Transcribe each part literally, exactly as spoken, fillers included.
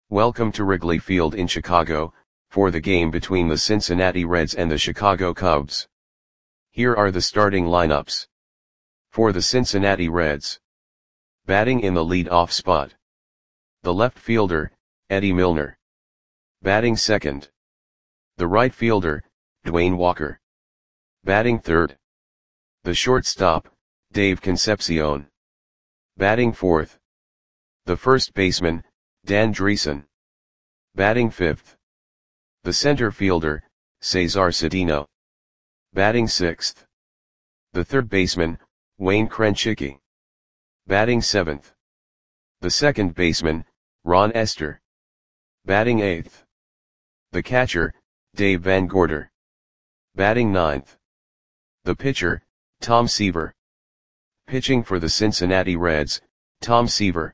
Welcome to Wrigley Field in Chicago, for the game between the Cincinnati Reds and the Chicago Cubs. Here are the starting lineups. For the Cincinnati Reds. Batting in the lead-off spot. The left fielder, Eddie Milner. Batting second. The right fielder, Dwayne Walker. Batting third. The shortstop, Dave Concepcion. Batting fourth. The first baseman, Dan Driessen. Batting fifth. The center fielder, Cesar Cedeno. Batting sixth. The third baseman, Wayne Krenchicki. Batting seventh. The second baseman, Ron Estes. Batting eighth. The catcher, Dave Van Gorder. Batting ninth. The pitcher, Tom Seaver. Pitching for the Cincinnati Reds, Tom Seaver.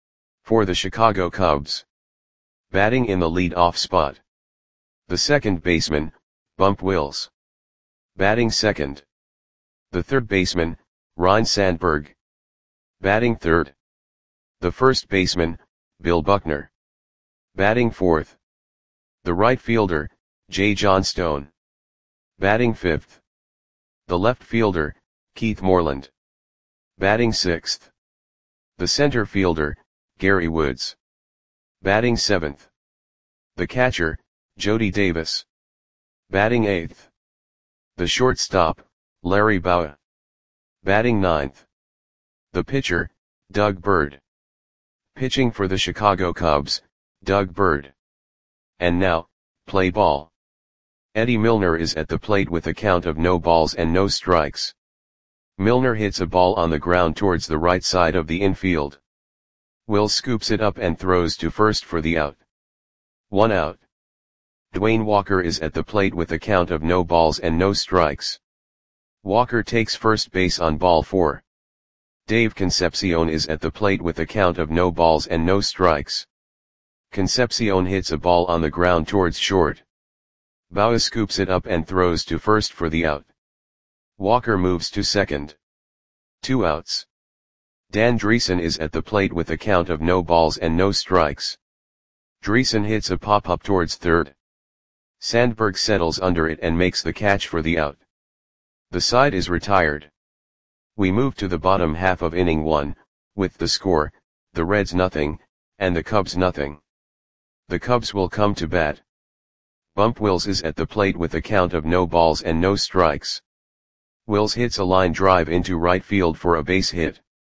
For the Chicago Cubs. Batting in the lead-off spot. The second baseman, Bump Wills. Batting second. The third baseman, Ryne Sandberg. Batting third. The first baseman, Bill Buckner. Batting fourth. The right fielder, Jay Johnstone. Batting fifth. The left fielder, Keith Moreland. Batting sixth. The center fielder, Gary Woods. Batting seventh. The catcher, Jody Davis. Batting eighth. The shortstop, Larry Bowa. Batting ninth. The pitcher, Doug Bird. Pitching for the Chicago Cubs, Doug Bird. And now, play ball. Eddie Milner is at the plate with a count of no balls and no strikes. Milner hits a ball on the ground towards the right side of the infield. Wills scoops it up and throws to first for the out. One out. Dwayne Walker is at the plate with a count of no balls and no strikes. Walker takes first base on ball four. Dave Concepcion is at the plate with a count of no balls and no strikes. Concepcion hits a ball on the ground towards short. Bowa scoops it up and throws to first for the out. Walker moves to second. Two outs. Dan Driessen is at the plate with a count of no balls and no strikes. Driessen hits a pop-up towards third. Sandberg settles under it and makes the catch for the out. The side is retired. We move to the bottom half of inning one, with the score, the Reds nothing, and the Cubs nothing. The Cubs will come to bat. Bump Wills is at the plate with a count of no balls and no strikes. Wills hits a line drive into right field for a base hit.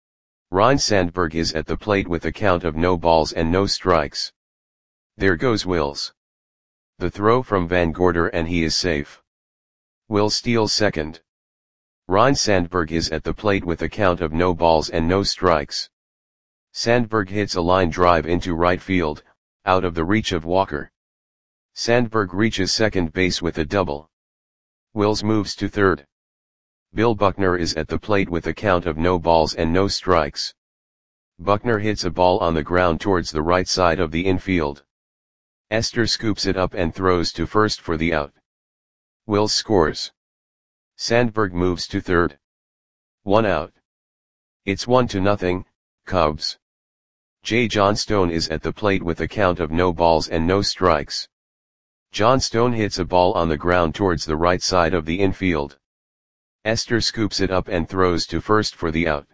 Ryne Sandberg is at the plate with a count of no balls and no strikes. There goes Wills. The throw from Van Gorder and he is safe. Wills steals second. Ryne Sandberg is at the plate with a count of no balls and no strikes. Sandberg hits a line drive into right field, out of the reach of Walker. Sandberg reaches second base with a double. Wills moves to third. Bill Buckner is at the plate with a count of no balls and no strikes. Buckner hits a ball on the ground towards the right side of the infield. Estes scoops it up and throws to first for the out. Wills scores. Sandberg moves to third. One out. It's one to nothing, Cubs. Jay Johnstone is at the plate with a count of no balls and no strikes. Johnstone hits a ball on the ground towards the right side of the infield. Estes scoops it up and throws to first for the out.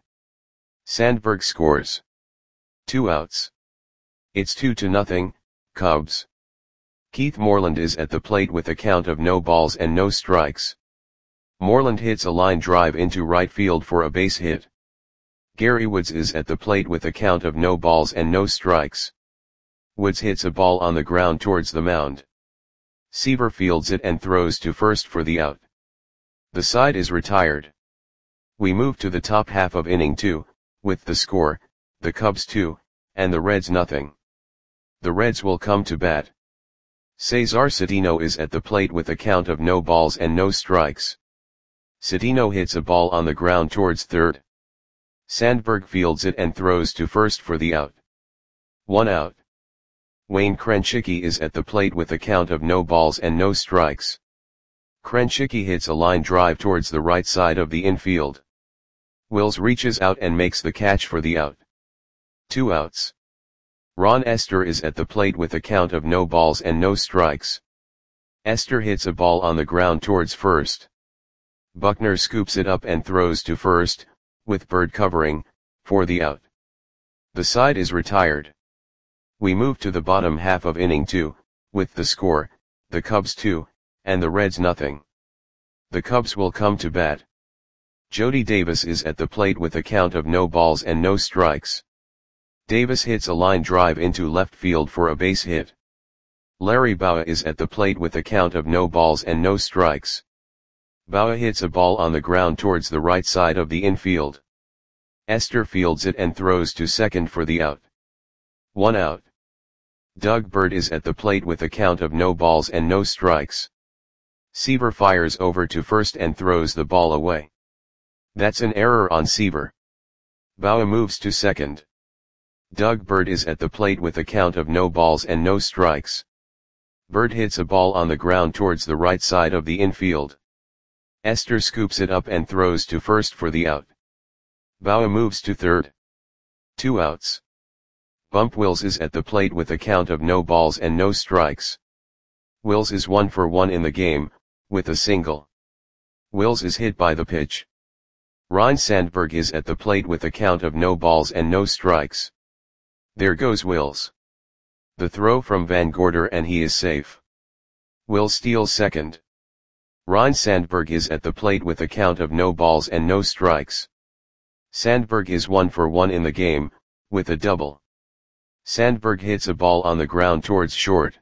Sandberg scores. Two outs. It's two to nothing, Cubs. Keith Moreland is at the plate with a count of no balls and no strikes. Moreland hits a line drive into right field for a base hit. Gary Woods is at the plate with a count of no balls and no strikes. Woods hits a ball on the ground towards the mound. Seaver fields it and throws to first for the out. The side is retired. We move to the top half of inning two, with the score, the Cubs two, and the Reds nothing. The Reds will come to bat. Cesar Cedeno is at the plate with a count of no balls and no strikes. Cedeno hits a ball on the ground towards third. Sandberg fields it and throws to first for the out. One out. Wayne Krenchicki is at the plate with a count of no balls and no strikes. Krenchicki hits a line drive towards the right side of the infield. Wills reaches out and makes the catch for the out. Two outs. Ron Esther is at the plate with a count of no balls and no strikes. Esther hits a ball on the ground towards first. Buckner scoops it up and throws to first, with Bird covering, for the out. The side is retired. We move to the bottom half of inning two, with the score, the Cubs two, and the Reds nothing. The Cubs will come to bat. Jody Davis is at the plate with a count of no balls and no strikes. Davis hits a line drive into left field for a base hit. Larry Bowa is at the plate with a count of no balls and no strikes. Bowa hits a ball on the ground towards the right side of the infield. Esther fields it and throws to second for the out. One out. Doug Bird is at the plate with a count of no balls and no strikes. Seaver fires over to first and throws the ball away. That's an error on Seaver. Bowa moves to second. Doug Bird is at the plate with a count of no balls and no strikes. Bird hits a ball on the ground towards the right side of the infield. Esther scoops it up and throws to first for the out. Bowa moves to third. Two outs. Bump Wills is at the plate with a count of no balls and no strikes. Wills is one for one in the game, with a single. Wills is hit by the pitch. Ryne Sandberg is at the plate with a count of no balls and no strikes. There goes Wills. The throw from Van Gorder and he is safe. Wills steals second. Ryne Sandberg is at the plate with a count of no balls and no strikes. Sandberg is one for one in the game, with a double. Sandberg hits a ball on the ground towards short.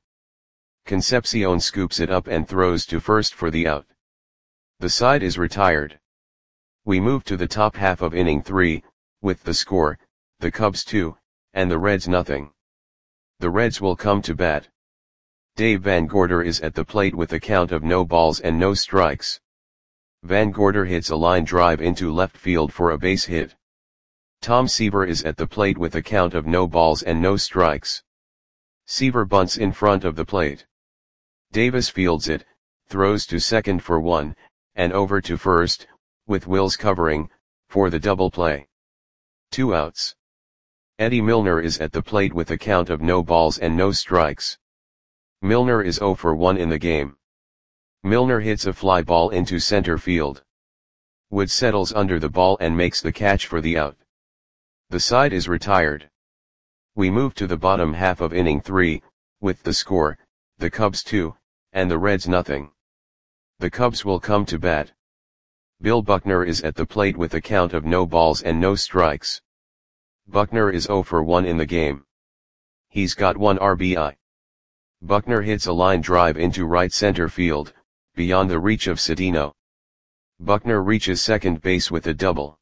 Concepcion scoops it up and throws to first for the out. The side is retired. We move to the top half of inning three, with the score, the Cubs two, and the Reds nothing. The Reds will come to bat. Dave Van Gorder is at the plate with a count of no balls and no strikes. Van Gorder hits a line drive into left field for a base hit. Tom Seaver is at the plate with a count of no balls and no strikes. Seaver bunts in front of the plate. Davis fields it, throws to second for one, and over to first, with Wills covering, for the double play. Two outs. Eddie Milner is at the plate with a count of no balls and no strikes. Milner is zero for one in the game. Milner hits a fly ball into center field. Wood settles under the ball and makes the catch for the out. The side is retired. We move to the bottom half of inning three, with the score, the Cubs two, and the Reds nothing. The Cubs will come to bat. Bill Buckner is at the plate with a count of no balls and no strikes. Buckner is zero for one in the game. He's got one R B I. Buckner hits a line drive into right center field, beyond the reach of Cedeno. Buckner reaches second base with a double.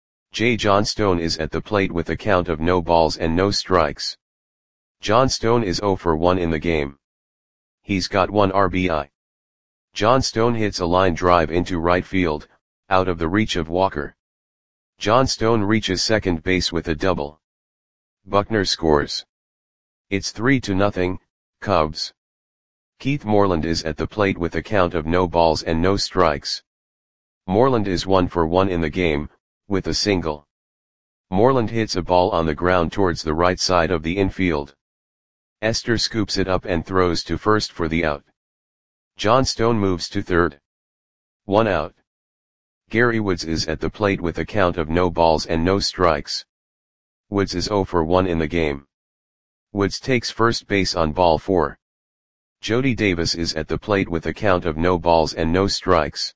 J. Johnstone is at the plate with a count of no balls and no strikes. Johnstone is zero for one in the game. He's got one R B I. Johnstone hits a line drive into right field, out of the reach of Walker. Johnstone reaches second base with a double. Buckner scores. It's three to nothing, Cubs. Keith Moreland is at the plate with a count of no balls and no strikes. Moreland is one for one in the game, with a single. Moreland hits a ball on the ground towards the right side of the infield. Esther scoops it up and throws to first for the out. Johnstone moves to third. One out. Gary Woods is at the plate with a count of no balls and no strikes. Woods is zero for one in the game. Woods takes first base on ball four. Jody Davis is at the plate with a count of no balls and no strikes.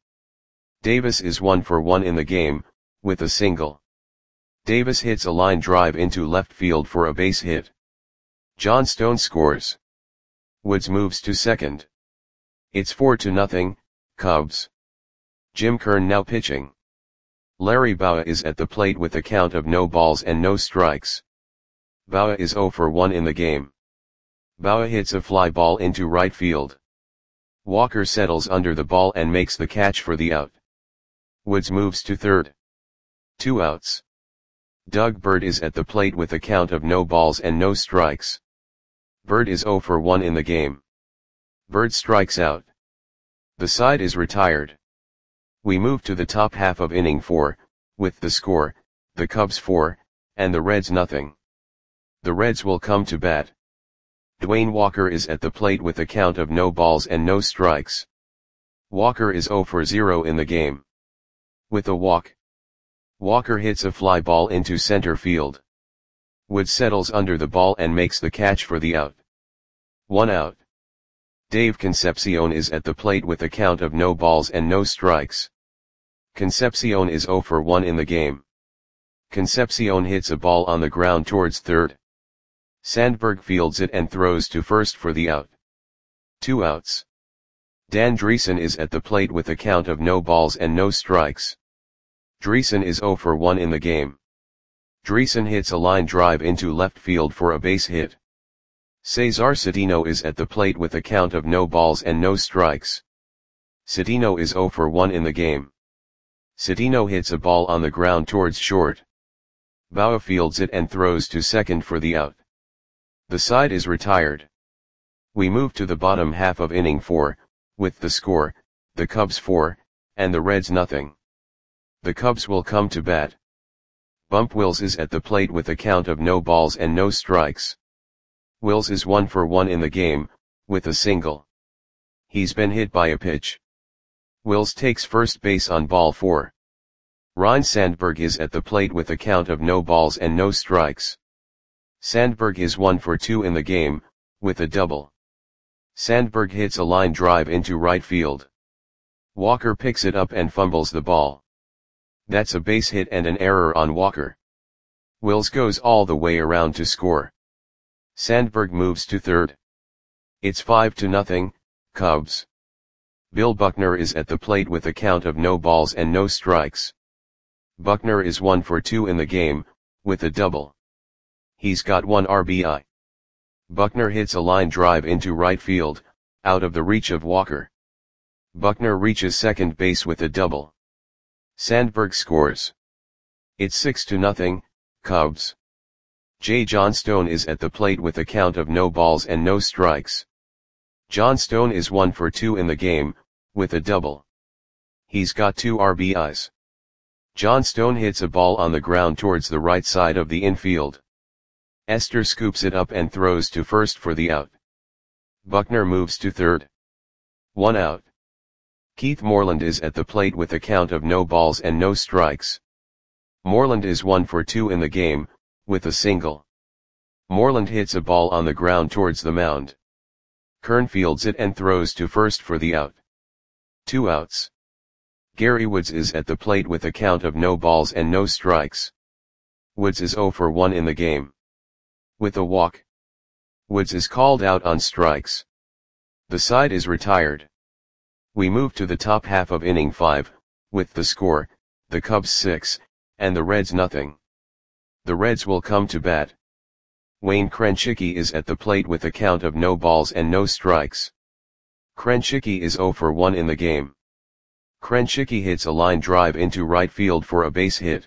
Davis is one for one in the game, with a single. Davis hits a line drive into left field for a base hit. Johnstone scores. Woods moves to second. It's four to nothing, Cubs. Jim Kern now pitching. Larry Bowa is at the plate with a count of no balls and no strikes. Bowa is zero for one in the game. Bowa hits a fly ball into right field. Walker settles under the ball and makes the catch for the out. Woods moves to third. Two outs. Doug Bird is at the plate with a count of no balls and no strikes. Bird is zero for one in the game. Bird strikes out. The side is retired. We move to the top half of inning four, with the score, the Cubs four, and the Reds nothing. The Reds will come to bat. Dwayne Walker is at the plate with a count of no balls and no strikes. Walker is zero for zero in the game. With a walk, Walker hits a fly ball into center field. Woods settles under the ball and makes the catch for the out. One out. Dave Concepcion is at the plate with a count of no balls and no strikes. Concepcion is zero for one in the game. Concepcion hits a ball on the ground towards third. Sandberg fields it and throws to first for the out. Two outs. Dan Dreesen is at the plate with a count of no balls and no strikes. Dreesen is zero for one in the game. Dreesen hits a line drive into left field for a base hit. Cesar Cedeno is at the plate with a count of no balls and no strikes. Cedeno is zero for one in the game. Cedeno hits a ball on the ground towards short. Bauer fields it and throws to second for the out. The side is retired. We move to the bottom half of inning four, with the score, the Cubs four, and the Reds nothing. The Cubs will come to bat. Bump Wills is at the plate with a count of no balls and no strikes. Wills is one for one in the game, with a single. He's been hit by a pitch. Wills takes first base on ball four. Ryne Sandberg is at the plate with a count of no balls and no strikes. Sandberg is one for two in the game, with a double. Sandberg hits a line drive into right field. Walker picks it up and fumbles the ball. That's a base hit and an error on Walker. Wills goes all the way around to score. Sandberg moves to third. It's five to nothing, Cubs. Bill Buckner is at the plate with a count of no balls and no strikes. Buckner is one for two in the game, with a double. He's got one R B I. Buckner hits a line drive into right field, out of the reach of Walker. Buckner reaches second base with a double. Sandberg scores. It's six to nothing, Cubs. Jay Johnstone is at the plate with a count of no balls and no strikes. Johnstone is one for two in the game, with a double. He's got two R B Is. Johnstone hits a ball on the ground towards the right side of the infield. Esther scoops it up and throws to first for the out. Buckner moves to third. One out. Keith Moreland is at the plate with a count of no balls and no strikes. Moreland is one for two in the game, with a single. Moreland hits a ball on the ground towards the mound. Kern fields it and throws to first for the out. Two outs. Gary Woods is at the plate with a count of no balls and no strikes. Woods is zero for one in the game. With a walk, Woods is called out on strikes. The side is retired. We move to the top half of inning five, with the score, the Cubs six, and the Reds nothing. The Reds will come to bat. Wayne Krenchicki is at the plate with a count of no balls and no strikes. Krenchicki is zero for one in the game. Krenchicki hits a line drive into right field for a base hit.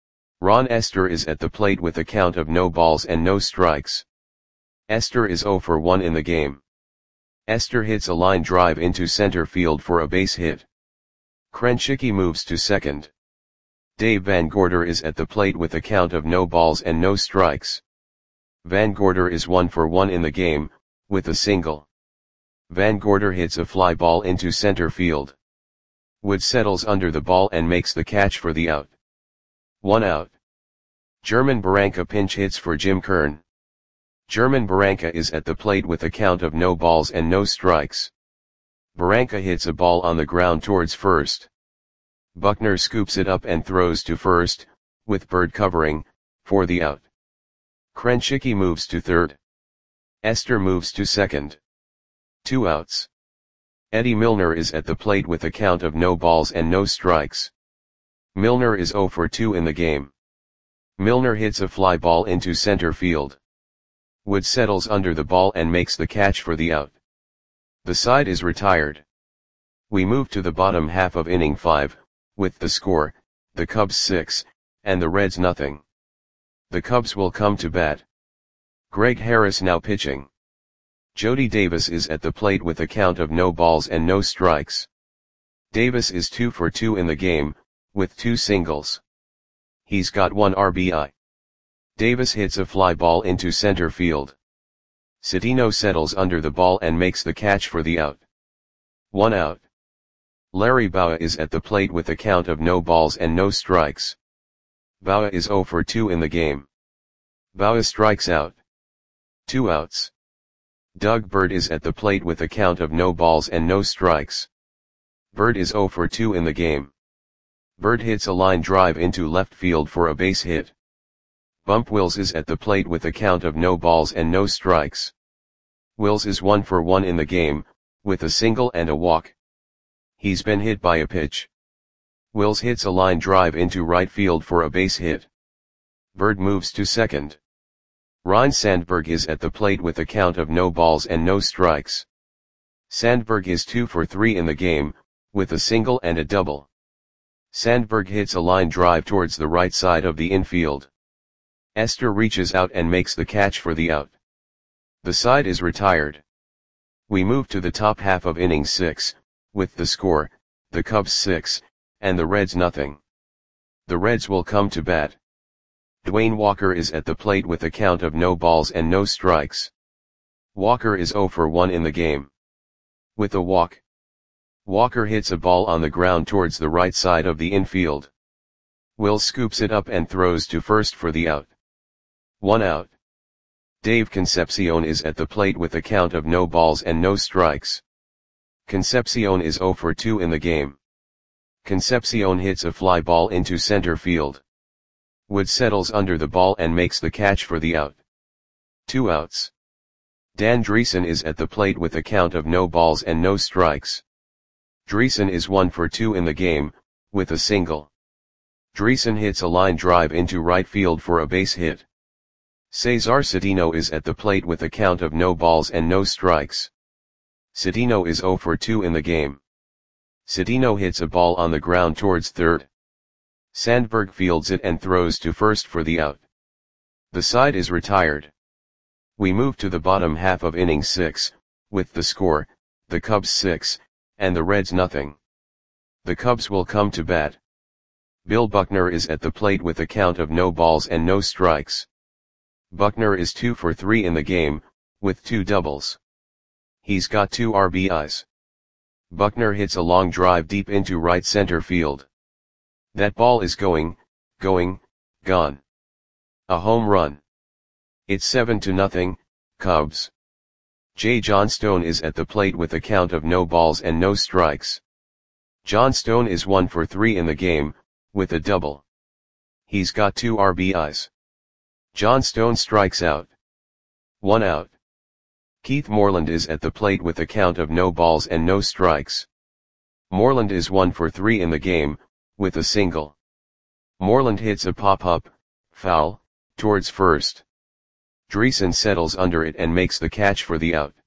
Ron Esther is at the plate with a count of no balls and no strikes. Esther is zero for one in the game. Esther hits a line drive into center field for a base hit. Krenchicki moves to second. Dave Van Gorder is at the plate with a count of no balls and no strikes. Van Gorder is one for one in the game, with a single. Van Gorder hits a fly ball into center field. Wood settles under the ball and makes the catch for the out. One out. German Barranca pinch hits for Jim Kern. German Barranca is at the plate with a count of no balls and no strikes. Barranca hits a ball on the ground towards first. Buckner scoops it up and throws to first, with Bird covering, for the out. Krenchicki moves to third. Esther moves to second. Two outs. Eddie Milner is at the plate with a count of no balls and no strikes. Milner is zero for two in the game. Milner hits a fly ball into center field. Wood settles under the ball and makes the catch for the out. The side is retired. We move to the bottom half of inning five, with the score, the Cubs six, and the Reds nothing. The Cubs will come to bat. Greg Harris now pitching. Jody Davis is at the plate with a count of no balls and no strikes. Davis is two for two in the game, with two singles. He's got one R B I. Davis hits a fly ball into center field. Citino settles under the ball and makes the catch for the out. One out. Larry Bowa is at the plate with a count of no balls and no strikes. Bowa is zero for two in the game. Bowa strikes out. Two outs. Doug Bird is at the plate with a count of no balls and no strikes. Bird is zero for two in the game. Bird hits a line drive into left field for a base hit. Bump Wills is at the plate with a count of no balls and no strikes. Wills is one for one in the game, with a single and a walk. He's been hit by a pitch. Wills hits a line drive into right field for a base hit. Bird moves to second. Ryne Sandberg is at the plate with a count of no balls and no strikes. Sandberg is two for three in the game, with a single and a double. Sandberg hits a line drive towards the right side of the infield. Esther reaches out and makes the catch for the out. The side is retired. We move to the top half of inning six, with the score, the Cubs six, and the Reds nothing. The Reds will come to bat. Dwayne Walker is at the plate with a count of no balls and no strikes. Walker is zero for one in the game. With a walk. Walker hits a ball on the ground towards the right side of the infield. Wills scoops it up and throws to first for the out. One out. Dave Concepcion is at the plate with a count of no balls and no strikes. Concepcion is zero for two in the game. Concepcion hits a fly ball into center field. Wood settles under the ball and makes the catch for the out. Two outs. Dan Dreesen is at the plate with a count of no balls and no strikes. Dreesen is one for two in the game, with a single. Dreesen hits a line drive into right field for a base hit. Cesar Citino is at the plate with a count of no balls and no strikes. Citino is zero for two in the game. Citino hits a ball on the ground towards third. Sandberg fields it and throws to first for the out. The side is retired. We move to the bottom half of inning six, with the score, the Cubs six, and the Reds nothing. The Cubs will come to bat. Bill Buckner is at the plate with a count of no balls and no strikes. Buckner is two for three in the game, with two doubles. He's got two R B Is. Buckner hits a long drive deep into right center field. That ball is going, going, gone. A home run. It's seven to nothing, Cubs. Jay Johnstone is at the plate with a count of no balls and no strikes. Johnstone is one for three in the game, with a double. He's got two R B Is. Johnstone strikes out. One out. Keith Moreland is at the plate with a count of no balls and no strikes. Moreland is one for three in the game, with a single. Moreland hits a pop-up, foul, towards first. Dreesen settles under it and makes the catch for the out.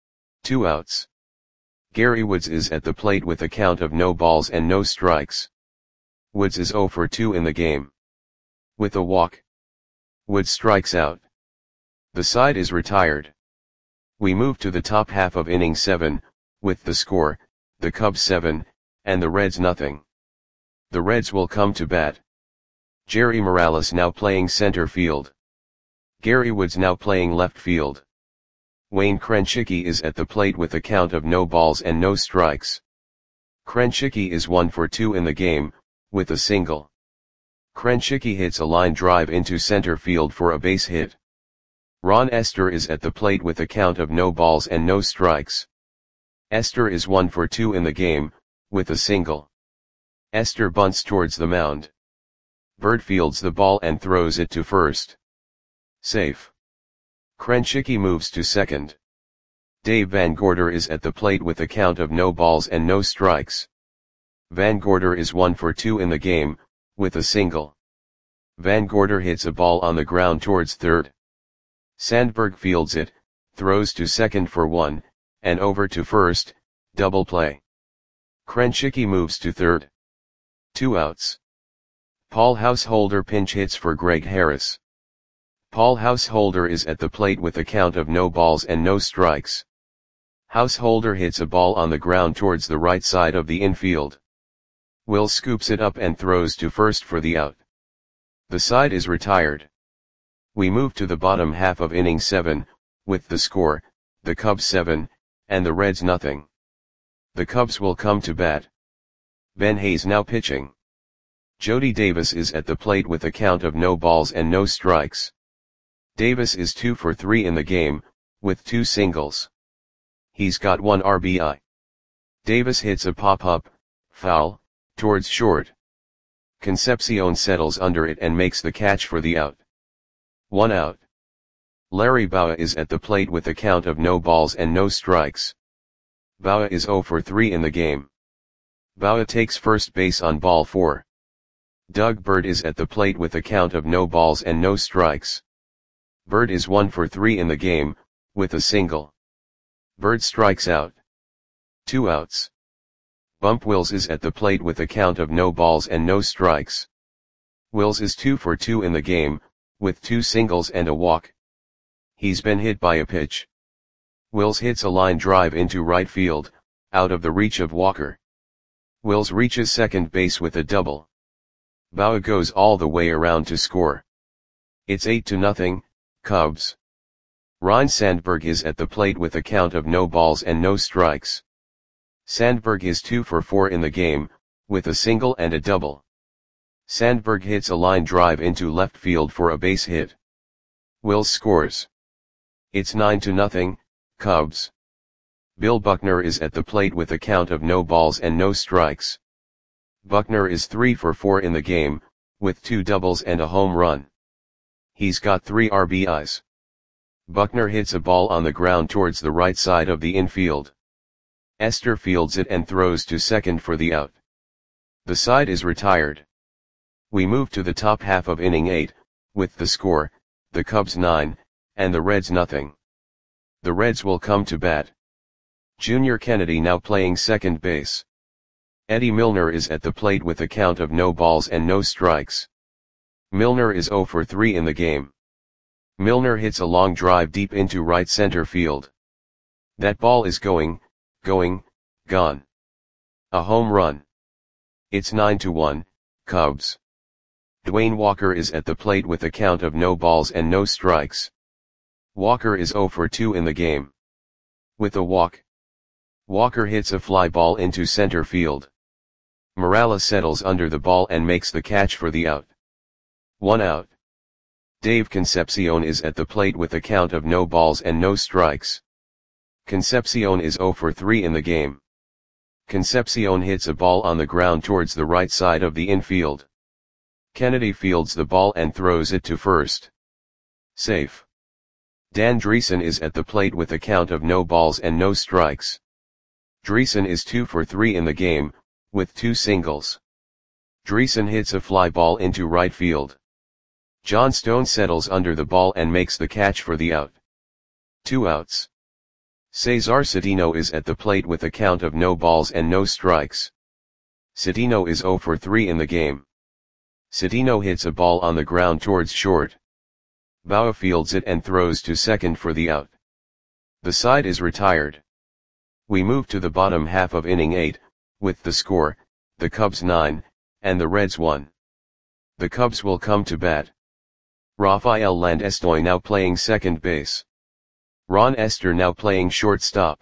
Two outs. Gary Woods is at the plate with a count of no balls and no strikes. Woods is zero for two in the game. With a walk. Woods strikes out. The side is retired. We move to the top half of inning seven, with the score, the Cubs seven, and the Reds nothing. The Reds will come to bat. Jerry Morales now playing center field. Gary Woods now playing left field. Wayne Krenchicki is at the plate with a count of no balls and no strikes. Krenchicki is one for two in the game, with a single. Krenchicki hits a line drive into center field for a base hit. Ron Esther is at the plate with a count of no balls and no strikes. Esther is one for two in the game, with a single. Esther bunts towards the mound. Bird fields the ball and throws it to first. Safe. Krenchicki moves to second. Dave Van Gorder is at the plate with a count of no balls and no strikes. Van Gorder is one for two in the game, with a single. Van Gorder hits a ball on the ground towards third. Sandberg fields it, throws to second for one, and over to first, double play. Krenchicki moves to third. Two outs. Paul Householder pinch hits for Greg Harris. Paul Householder is at the plate with a count of no balls and no strikes. Householder hits a ball on the ground towards the right side of the infield. Will scoops it up and throws to first for the out. The side is retired. We move to the bottom half of inning seven, with the score, the Cubs seven, and the Reds nothing. The Cubs will come to bat. Ben Hayes now pitching. Jody Davis is at the plate with a count of no balls and no strikes. Davis is two for three in the game, with two singles. He's got one R B I. Davis hits a pop-up, foul, towards short. Concepcion settles under it and makes the catch for the out. One out. Larry Bowa is at the plate with a count of no balls and no strikes. Bowa is zero for three in the game. Bowa takes first base on ball four. Doug Bird is at the plate with a count of no balls and no strikes. Bird is one for three in the game, with a single. Bird strikes out. Two outs. Bump Wills is at the plate with a count of no balls and no strikes. Wills is two for two in the game, with two singles and a walk. He's been hit by a pitch. Wills hits a line drive into right field, out of the reach of Walker. Wills reaches second base with a double. Bowa goes all the way around to score. It's eight to nothing, Cubs. Ryne Sandberg is at the plate with a count of no balls and no strikes. Sandberg is two for four in the game, with a single and a double. Sandberg hits a line drive into left field for a base hit. Wills scores. It's nine to nothing, Cubs. Bill Buckner is at the plate with a count of no balls and no strikes. Buckner is three for four in the game, with two doubles and a home run. He's got three R B Is. Buckner hits a ball on the ground towards the right side of the infield. Esther fields it and throws to second for the out. The side is retired. We move to the top half of inning eight, with the score, the Cubs nine, and the Reds nothing. The Reds will come to bat. Junior Kennedy now playing second base. Eddie Milner is at the plate with a count of no balls and no strikes. Milner is zero for three in the game. Milner hits a long drive deep into right center field. That ball is going, going, gone. A home run. It's nine to one, Cubs. Dwayne Walker is at the plate with a count of no balls and no strikes. Walker is zero for two in the game. With a walk. Walker hits a fly ball into center field. Morales settles under the ball and makes the catch for the out. One out. Dave Concepcion is at the plate with a count of no balls and no strikes. Concepcion is zero for three in the game. Concepcion hits a ball on the ground towards the right side of the infield. Kennedy fields the ball and throws it to first. Safe. Dan Dreesen is at the plate with a count of no balls and no strikes. Dreesen is two for three in the game, with two singles. Dreesen hits a fly ball into right field. John Stone settles under the ball and makes the catch for the out. Two outs. Cesar Cedeno is at the plate with a count of no balls and no strikes. Cedeno is zero for three in the game. Cedeno hits a ball on the ground towards short. Bowa fields it and throws to second for the out. The side is retired. We move to the bottom half of inning eight, with the score, the Cubs nine, and the Reds one. The Cubs will come to bat. Rafael Landestoy now playing second base. Ron Esther now playing shortstop.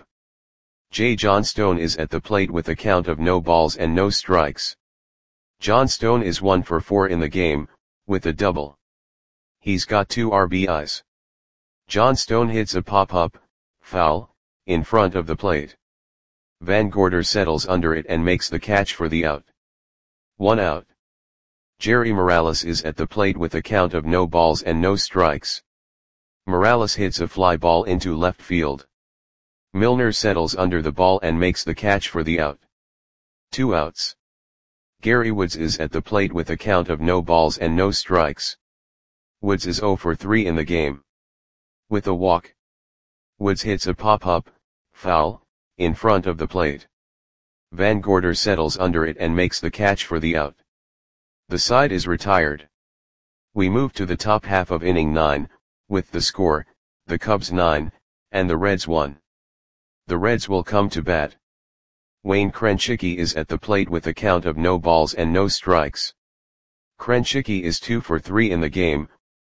J. John Stone is at the plate with a count of no balls and no strikes. John Stone is one for four in the game, with a double. He's got two R B Is. John Stone hits a pop-up, foul, in front of the plate. Van Gorder settles under it and makes the catch for the out. One out. Jerry Morales is at the plate with a count of no balls and no strikes. Morales hits a fly ball into left field. Milner settles under the ball and makes the catch for the out. Two outs. Gary Woods is at the plate with a count of no balls and no strikes. Woods is zero for three in the game. With a walk. Woods hits a pop-up, foul, in front of the plate. Van Gorder settles under it and makes the catch for the out. The side is retired. We move to the top half of inning nine, with the score, the Cubs nine, and the Reds one. The Reds will come to bat. Wayne Krenchicki is at the plate with a count of no balls and no strikes. Krenchicki is two for three in the game,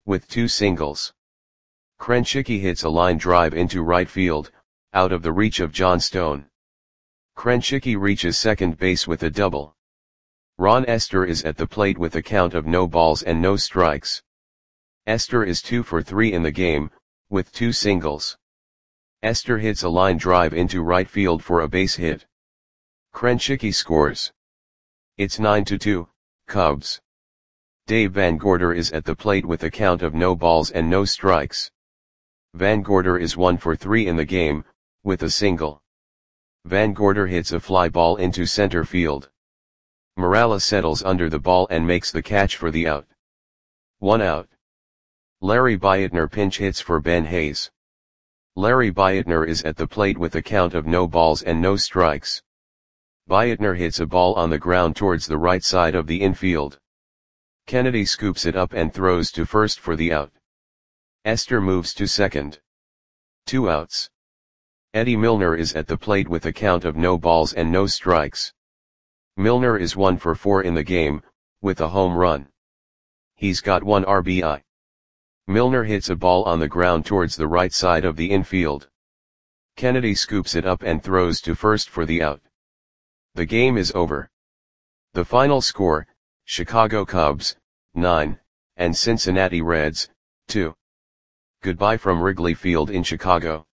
with two singles. Krejcicki hits a line drive into right field, out of the reach of John Stone. Krejcicki reaches second base with a double. Ron Estes is at the plate with a count of no balls and no strikes. Estes is two for three in the game, with two singles. Estes hits a line drive into right field for a base hit. Krejcicki scores. It's nine to two, Cubs. Dave Van Gorder is at the plate with a count of no balls and no strikes. Van Gorder is one for three in the game, with a single. Van Gorder hits a fly ball into center field. Morales settles under the ball and makes the catch for the out. One out. Larry Beitner pinch hits for Ben Hayes. Larry Beitner is at the plate with a count of no balls and no strikes. Beitner hits a ball on the ground towards the right side of the infield. Kennedy scoops it up and throws to first for the out. Estes moves to second. Two outs. Eddie Milner is at the plate with a count of no balls and no strikes. Milner is one for four in the game, with a home run. He's got one R B I. Milner hits a ball on the ground towards the right side of the infield. Kennedy scoops it up and throws to first for the out. The game is over. The final score, Chicago Cubs, nine, and Cincinnati Reds, two. Goodbye from Wrigley Field in Chicago.